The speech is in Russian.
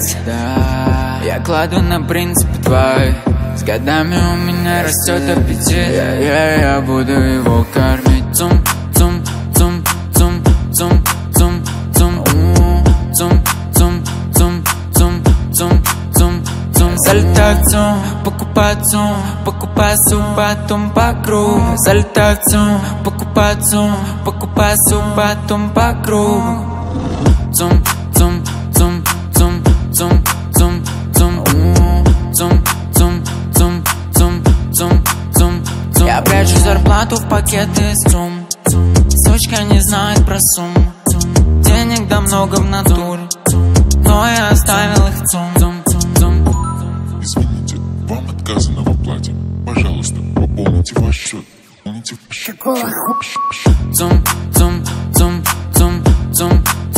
опять. Да, я кладу на принципы твои. С годами у меня растет аппетит. Я буду его кормить. Цум, цум, цум, цум, цум, цум, цум, цум, цум, цум, цум, цум, цум, цум. Залетаю в цум, покупаю цум, покупаю суп, потом по кругу. Залетаю в цум, покупаю цум, покупаю суп, потом по кругу. Цум, цум, цум, цум, цум, цум, цум, цум, цум, цум, цум, цум, цум, цум. Я прячу зарплату в пакеты из цум. Сучка не знает про сумму. Денег да много в натуре, но я оставил их в цум. Извините, вам отказано в оплате. Пожалуйста, пополните ваш счет. Пополните ваш счет. Цум, цум, цум, цум, цум.